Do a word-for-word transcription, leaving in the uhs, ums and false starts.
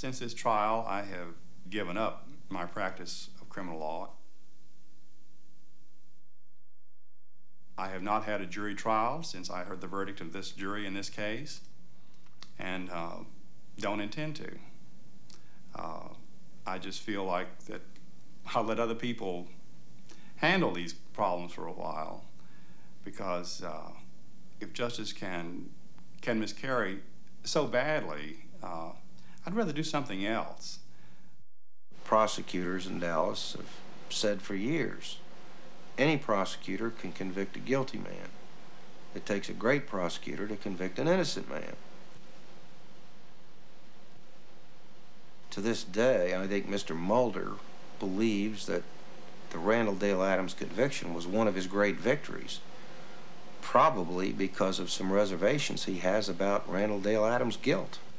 Since this trial, I have given up my practice of criminal law. I have not had a jury trial since I heard the verdict of this jury in this case, and uh, don't intend to. Uh, I just feel like that I'll let other people handle these problems for a while, because uh, if justice can, can miscarry so badly, uh, I'd rather do something else. Prosecutors in Dallas have said for years, any prosecutor can convict a guilty man. It takes a great prosecutor to convict an innocent man. To this day, I think Mister Mulder believes that the Randall Dale Adams conviction was one of his great victories, probably because of some reservations he has about Randall Dale Adams' guilt.